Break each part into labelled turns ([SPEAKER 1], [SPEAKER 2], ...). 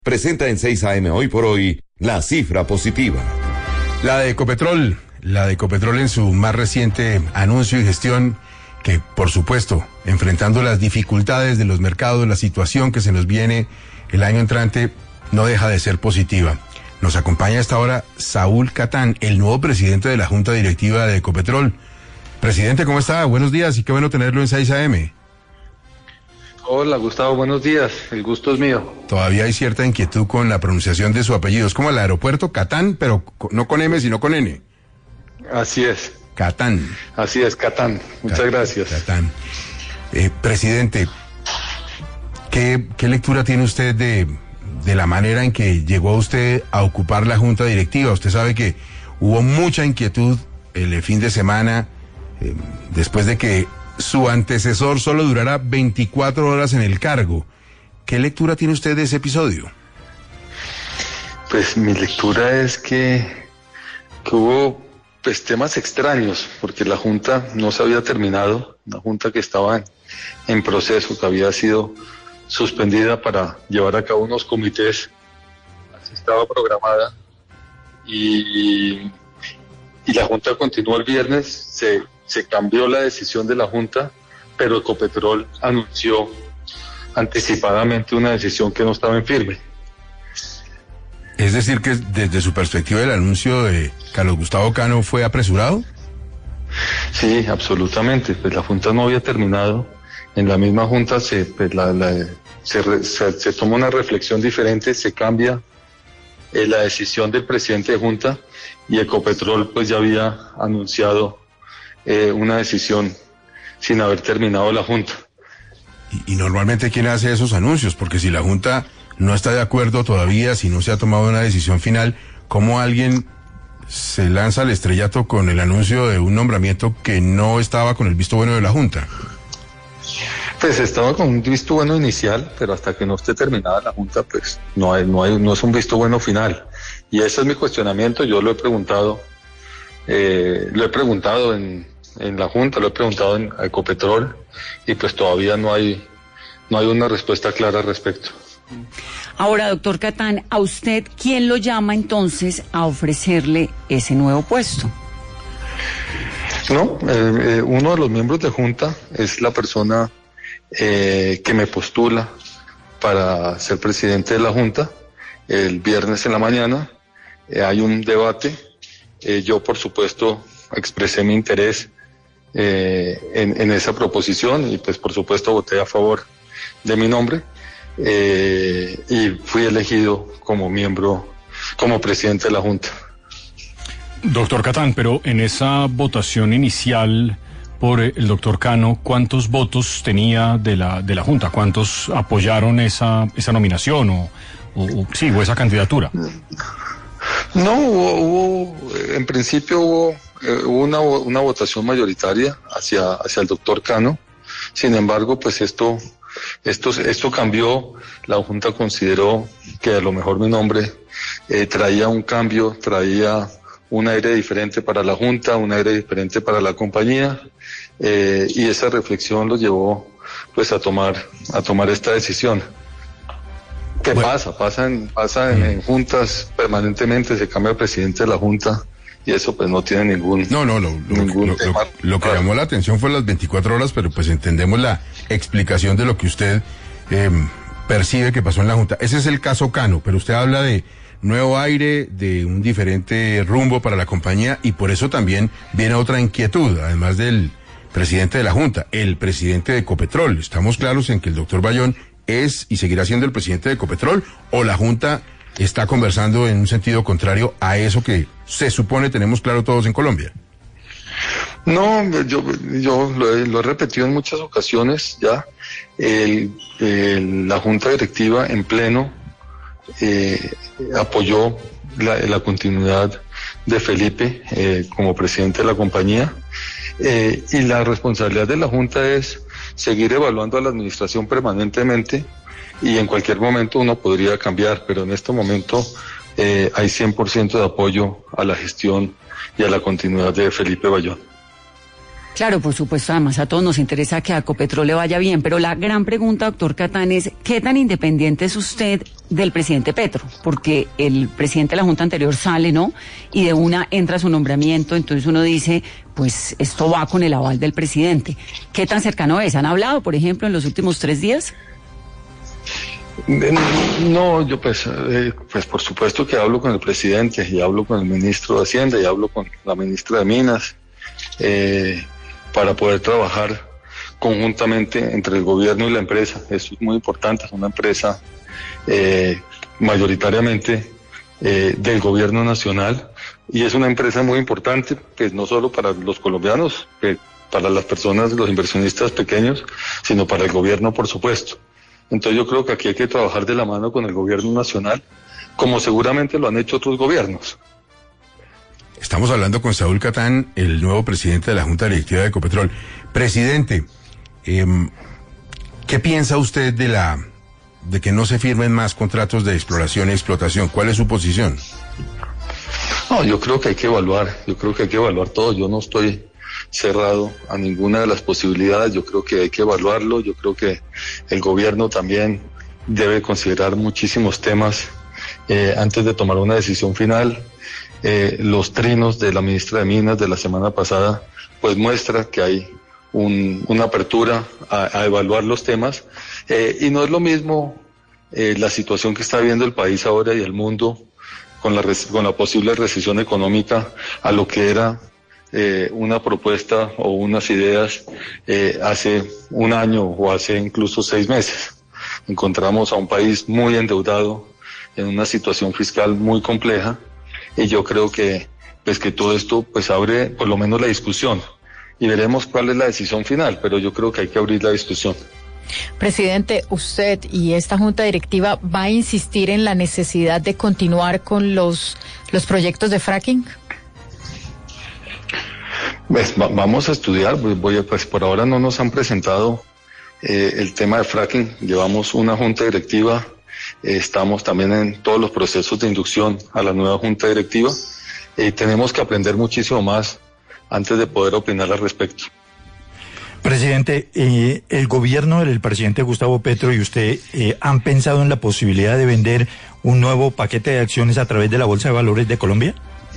[SPEAKER 1] presenta en 6 AM Hoy por Hoy la cifra positiva.
[SPEAKER 2] La de Ecopetrol en su más reciente anuncio y gestión, que por supuesto, enfrentando las dificultades de los mercados, la situación que se nos viene el año entrante, no deja de ser positiva. Nos acompaña a esta hora Saúl Catán, el nuevo presidente de la Junta Directiva de Ecopetrol. Presidente, ¿cómo está? Buenos días y qué bueno tenerlo en 6 AM.
[SPEAKER 3] Hola Gustavo, buenos días, el gusto es mío.
[SPEAKER 2] Todavía hay cierta inquietud con la pronunciación de su apellido, es como el aeropuerto Catán, pero no con M sino con N.
[SPEAKER 3] Así es.
[SPEAKER 2] Catán.
[SPEAKER 3] Así es, Catán, muchas gracias.
[SPEAKER 2] Catán. Presidente, ¿qué lectura tiene usted de la manera en que llegó usted a ocupar la Junta Directiva? Usted sabe que hubo mucha inquietud el fin de semana, después de que su antecesor solo durara 24 horas en el cargo. ¿Qué lectura tiene usted de ese episodio?
[SPEAKER 3] Pues mi lectura es que hubo temas extraños, porque la Junta no se había terminado, una Junta que estaba en proceso, que había sido suspendida para llevar a cabo unos comités, así estaba programada, y la Junta continuó el viernes, se cambió la decisión de la Junta, pero Ecopetrol anunció anticipadamente una decisión que no estaba en firme.
[SPEAKER 2] Es decir, que desde su perspectiva el anuncio de Carlos Gustavo Cano fue apresurado.
[SPEAKER 3] Sí, absolutamente. Pues la Junta no había terminado. En la misma Junta se toma una reflexión diferente, se cambia la decisión del presidente de Junta y Ecopetrol pues ya había anunciado una decisión sin haber terminado la Junta.
[SPEAKER 2] Y normalmente, ¿quién hace esos anuncios? Porque si la Junta no está de acuerdo todavía, si no se ha tomado una decisión final, ¿cómo alguien se lanza al estrellato con el anuncio de un nombramiento que no estaba con el visto bueno de la Junta?
[SPEAKER 3] Pues estaba con un visto bueno inicial, pero hasta que no esté terminada la Junta, pues no es un visto bueno final. Y ese es mi cuestionamiento. Yo lo he preguntado en la Junta, lo he preguntado en Ecopetrol y pues todavía no hay una respuesta clara al respecto.
[SPEAKER 4] Ahora, doctor Catán, ¿a usted quién lo llama entonces a ofrecerle ese nuevo puesto?
[SPEAKER 3] No, uno de los miembros de Junta es la persona que me postula para ser presidente de la Junta. El viernes en la mañana hay un debate. Yo, por supuesto, expresé mi interés en esa proposición y pues por supuesto voté a favor de mi nombre y fui elegido como miembro, como presidente de la Junta.
[SPEAKER 5] Doctor Catán, pero en esa votación inicial por el doctor Cano, ¿cuántos votos tenía de la Junta? ¿Cuántos apoyaron esa nominación o esa candidatura?
[SPEAKER 3] No, en principio hubo una votación mayoritaria hacia el doctor Cano. Sin embargo, pues esto cambió. La Junta consideró que a lo mejor mi nombre traía un cambio, traía un aire diferente para la Junta, un aire diferente para la compañía, y esa reflexión los llevó pues a tomar esta decisión. ¿Qué pasa? Pasa en juntas permanentemente, se cambia el presidente de la Junta y eso pues no tiene ningún tema.
[SPEAKER 2] Lo que llamó la atención fue las 24 horas, pero pues entendemos la explicación de lo que usted percibe que pasó en la Junta. Ese es el caso Cano, pero usted habla de nuevo aire, de un diferente rumbo para la compañía y por eso también viene otra inquietud, además del presidente de la Junta, el presidente de Ecopetrol. Estamos claros en que el doctor Bayón es y seguirá siendo el presidente de Ecopetrol, o la Junta está conversando en un sentido contrario a eso que se supone tenemos claro todos en Colombia.
[SPEAKER 3] No, yo lo he repetido en muchas ocasiones ya. La Junta Directiva en pleno apoyó la continuidad de Felipe como presidente de la compañía, y la responsabilidad de la Junta es seguir evaluando a la administración permanentemente y en cualquier momento uno podría cambiar, pero en este momento hay 100% de apoyo a la gestión y a la continuidad de Felipe Bayón.
[SPEAKER 4] Claro, por supuesto, además a todos nos interesa que a Ecopetrol le vaya bien, pero la gran pregunta, doctor Catán, es ¿qué tan independiente es usted del presidente Petro? Porque el presidente de la Junta anterior sale, ¿no? Y de una entra su nombramiento, entonces uno dice, pues esto va con el aval del presidente. ¿Qué tan cercano es? ¿Han hablado, por ejemplo, en los últimos 3 días?
[SPEAKER 3] No, yo pues por supuesto que hablo con el presidente y hablo con el ministro de Hacienda y hablo con la ministra de Minas para poder trabajar conjuntamente entre el gobierno y la empresa. Eso es muy importante, es una empresa mayoritariamente del gobierno nacional y es una empresa muy importante, pues no solo para los colombianos, para las personas, los inversionistas pequeños, sino para el gobierno, por supuesto. Entonces yo creo que aquí hay que trabajar de la mano con el gobierno nacional, como seguramente lo han hecho otros gobiernos.
[SPEAKER 2] Estamos hablando con Saúl Catán, el nuevo presidente de la Junta Directiva de Ecopetrol. Presidente, ¿qué piensa usted de que no se firmen más contratos de exploración y explotación? ¿Cuál es su posición?
[SPEAKER 3] No, yo creo que hay que evaluar todo. Yo no estoy cerrado a ninguna de las posibilidades. Yo creo que hay que evaluarlo. Yo creo que el gobierno también debe considerar muchísimos temas antes de tomar una decisión final. Los trinos de la ministra de Minas de la semana pasada pues muestra que hay una apertura a evaluar los temas y no es lo mismo la situación que está viviendo el país ahora y el mundo con la posible recesión económica a lo que era una propuesta o unas ideas hace un año o hace incluso 6 meses. Encontramos a un país muy endeudado en una situación fiscal muy compleja y yo creo que todo esto pues abre por lo menos la discusión y veremos cuál es la decisión final, pero yo creo que hay que abrir la discusión.
[SPEAKER 6] Presidente, usted y esta Junta Directiva va a insistir en la necesidad de continuar con los proyectos de fracking.
[SPEAKER 3] Pues vamos a estudiar, pues por ahora no nos han presentado el tema de fracking, llevamos una Junta Directiva, estamos también en todos los procesos de inducción a la nueva Junta Directiva y tenemos que aprender muchísimo más antes de poder opinar al respecto.
[SPEAKER 7] Presidente, el gobierno del presidente Gustavo Petro y usted han pensado en la posibilidad de vender un nuevo paquete de acciones a través de la Bolsa de Valores de Colombia.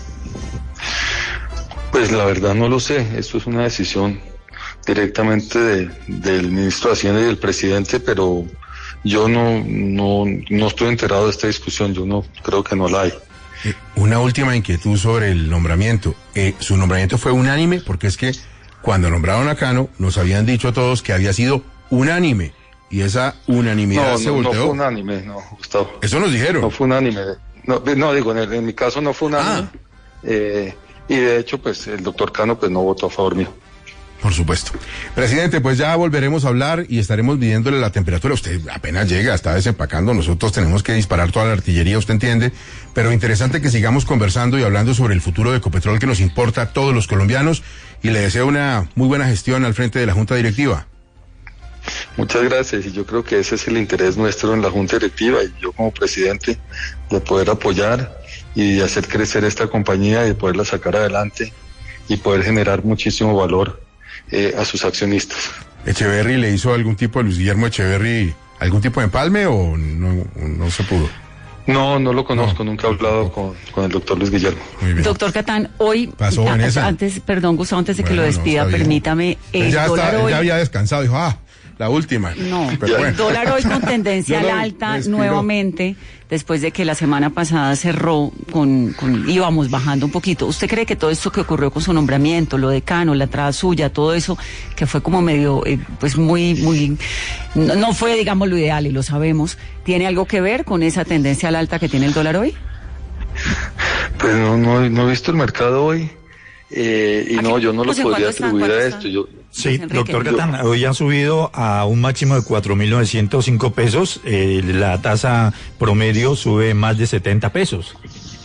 [SPEAKER 3] Pues la verdad no lo sé, esto es una decisión directamente del ministro de Hacienda y del presidente, pero yo no estoy enterado de esta discusión, yo no creo que no la hay.
[SPEAKER 2] Una última inquietud sobre el nombramiento. ¿Su nombramiento fue unánime? Porque es que cuando nombraron a Cano nos habían dicho a todos que había sido unánime y esa unanimidad se volteó.
[SPEAKER 3] No fue unánime, no, Gustavo.
[SPEAKER 2] Eso nos dijeron.
[SPEAKER 3] No fue unánime. No digo, en mi caso no fue unánime. Y de hecho, pues el doctor Cano pues no votó a favor mío.
[SPEAKER 2] Por supuesto. Presidente, pues ya volveremos a hablar y estaremos midiéndole la temperatura. Usted apenas llega, está desempacando, nosotros tenemos que disparar toda la artillería, usted entiende, pero interesante que sigamos conversando y hablando sobre el futuro de Ecopetrol que nos importa a todos los colombianos y le deseo una muy buena gestión al frente de la Junta Directiva.
[SPEAKER 3] Muchas gracias y yo creo que ese es el interés nuestro en la Junta Directiva y yo como presidente de poder apoyar y de hacer crecer esta compañía y de poderla sacar adelante y poder generar muchísimo valor a sus accionistas.
[SPEAKER 2] ¿Echeverry le hizo algún tipo a Luis Guillermo Echeverry algún tipo de empalme o no se pudo?
[SPEAKER 3] No lo conozco, nunca he hablado con el doctor Luis Guillermo.
[SPEAKER 4] Muy bien. Doctor Catán, hoy,
[SPEAKER 2] pasó
[SPEAKER 4] perdón Gustavo, antes de que lo despida, permítame,
[SPEAKER 2] el dólar hoy... ya había descansado, dijo, la última.
[SPEAKER 4] No, el dólar hoy con tendencia al alta nuevamente, después de que la semana pasada cerró íbamos bajando un poquito. ¿Usted cree que todo esto que ocurrió con su nombramiento, lo de Cano, la entrada suya, todo eso, que fue como medio, pues muy, no fue, digamos, lo ideal y lo sabemos, tiene algo que ver con esa tendencia al alta que tiene el dólar hoy?
[SPEAKER 3] Pues no he visto el mercado hoy. Y no, yo no lo podría atribuir a esto.
[SPEAKER 7] Sí, doctor Catán, hoy han subido a un máximo de 4.905 pesos. La tasa promedio sube más de 70 pesos.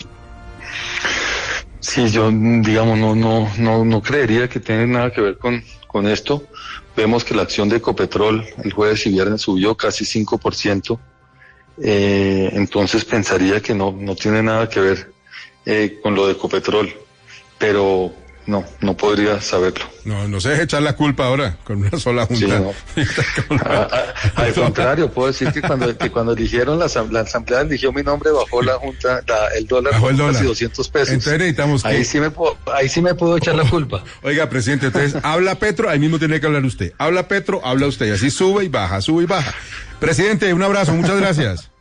[SPEAKER 3] Sí, yo, digamos, no creería que tenga nada que ver con esto. Vemos que la acción de Ecopetrol el jueves y viernes subió casi 5%. Entonces pensaría que no tiene nada que ver con lo de Ecopetrol. Pero no podría saberlo.
[SPEAKER 2] No se deje echar la culpa ahora con una sola junta.
[SPEAKER 3] Sí, no. Al contrario, puedo decir que cuando eligieron la asamblea eligió mi nombre, bajó la junta, el dólar
[SPEAKER 2] bajó el dólar.
[SPEAKER 3] Casi 200 pesos.
[SPEAKER 2] Entonces necesitamos
[SPEAKER 3] ahí sí me puedo echar la culpa.
[SPEAKER 2] Oiga, presidente, entonces habla Petro, ahí mismo tiene que hablar usted. Habla Petro, habla usted, y así sube y baja. Presidente, un abrazo, muchas gracias.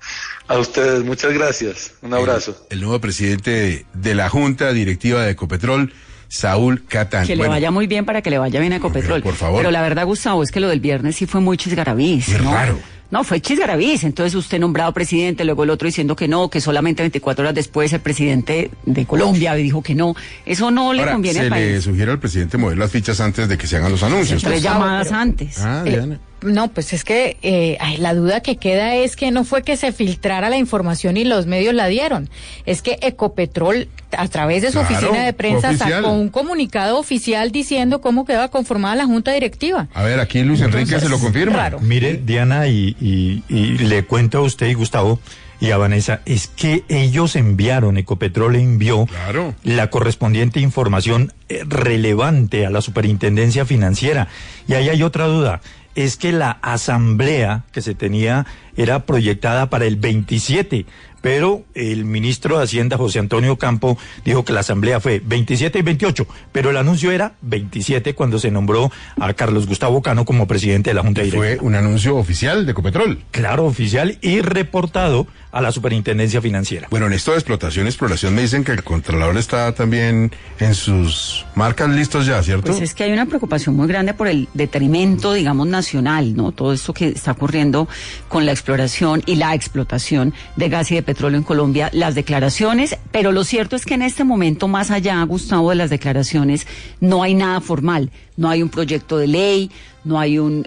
[SPEAKER 3] A ustedes, muchas gracias. Un abrazo.
[SPEAKER 2] El nuevo presidente de la Junta Directiva de Ecopetrol, Saúl Catán.
[SPEAKER 4] Que le vaya muy bien para que le vaya bien a Ecopetrol.
[SPEAKER 2] Por favor.
[SPEAKER 4] Pero la verdad, Gustavo, es que lo del viernes sí fue muy chisgarabís.
[SPEAKER 2] Es raro.
[SPEAKER 4] No, fue chisgarabís. Entonces usted nombrado presidente, luego el otro diciendo que no, que solamente 24 horas después el presidente de Colombia dijo que no. Eso no le conviene al país.
[SPEAKER 2] Se le sugiere al presidente mover las fichas antes de que se hagan los anuncios.
[SPEAKER 4] 3 llamadas antes.
[SPEAKER 2] Diana.
[SPEAKER 6] No, pues es que la duda que queda es que no fue que se filtrara la información y los medios la dieron. Es que Ecopetrol, a través de su oficina de prensa, sacó un comunicado oficial diciendo cómo quedaba conformada la junta directiva.
[SPEAKER 2] A ver, aquí Luis Enrique se lo confirma.
[SPEAKER 6] Claro.
[SPEAKER 7] Mire, Diana, y le cuento a usted y Gustavo y a Vanessa, es que ellos Ecopetrol envió la correspondiente información relevante a la Superintendencia Financiera. Y ahí hay otra duda. Es que la asamblea que se tenía era proyectada para el 27, pero el ministro de Hacienda, José Antonio Campo, dijo que la asamblea fue 27 y 28, pero el anuncio era 27 cuando se nombró a Carlos Gustavo Cano como presidente de la Junta Directiva.
[SPEAKER 2] Fue un anuncio oficial de Ecopetrol.
[SPEAKER 7] Claro, oficial y reportado a la Superintendencia Financiera.
[SPEAKER 2] Bueno, en esto de explotación y exploración me dicen que el Contralor está también en sus marcas listos ya, ¿cierto?
[SPEAKER 4] Pues es que hay una preocupación muy grande por el detrimento, digamos, nacional, ¿no? Todo esto que está ocurriendo con la exploración y la explotación de gas y de petróleo en Colombia, las declaraciones, pero lo cierto es que en este momento, más allá, Gustavo, de las declaraciones, no hay nada formal, no hay un proyecto de ley, no hay un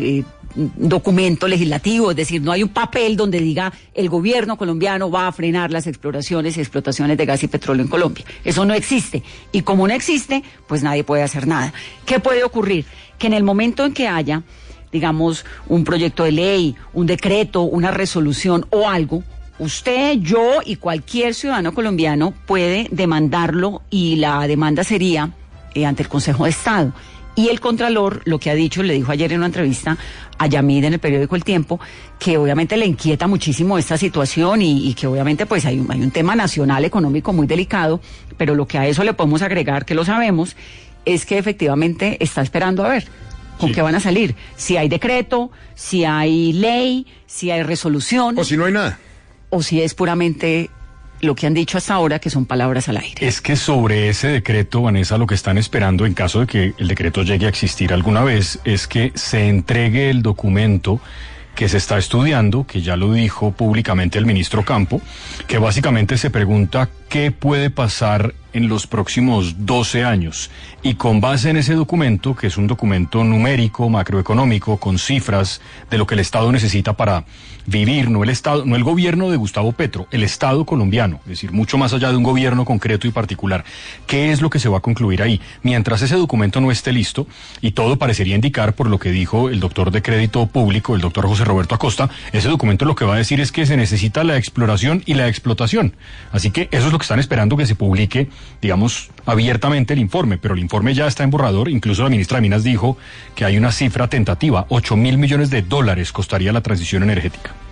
[SPEAKER 4] documento legislativo, es decir, no hay un papel donde diga el gobierno colombiano va a frenar las exploraciones y explotaciones de gas y petróleo en Colombia. Eso no existe. Y como no existe, pues nadie puede hacer nada. ¿Qué puede ocurrir? Que en el momento en que haya, digamos, un proyecto de ley, un decreto, una resolución o algo, usted, yo y cualquier ciudadano colombiano puede demandarlo y la demanda sería ante el Consejo de Estado. Y el Contralor, lo que ha dicho, le dijo ayer en una entrevista a Yamid en el periódico El Tiempo, que obviamente le inquieta muchísimo esta situación y que obviamente pues hay un tema nacional económico muy delicado, pero lo que a eso le podemos agregar, que lo sabemos, es que efectivamente está esperando a ver con qué van a salir. Si hay decreto, si hay ley, si hay resolución.
[SPEAKER 2] O si no hay nada.
[SPEAKER 4] O si es puramente lo que han dicho hasta ahora, que son palabras al aire.
[SPEAKER 5] Es que sobre ese decreto, Vanessa, lo que están esperando, en caso de que el decreto llegue a existir alguna vez, es que se entregue el documento que se está estudiando, que ya lo dijo públicamente el ministro Campo, que básicamente se pregunta qué puede pasar en los próximos 12 años. Y con base en ese documento, que es un documento numérico, macroeconómico, con cifras de lo que el Estado necesita para vivir, no el Estado, no el gobierno de Gustavo Petro, el Estado colombiano, es decir, mucho más allá de un gobierno concreto y particular. ¿Qué es lo que se va a concluir ahí? Mientras ese documento no esté listo, y todo parecería indicar por lo que dijo el doctor de Crédito Público, el doctor José Roberto Acosta, ese documento lo que va a decir es que se necesita la exploración y la explotación. Así que eso es lo que están esperando, que se publique, digamos, abiertamente el informe, pero el informe ya está en borrador. Incluso la ministra de Minas dijo que hay una cifra tentativa, $8.000 millones costaría la transición energética.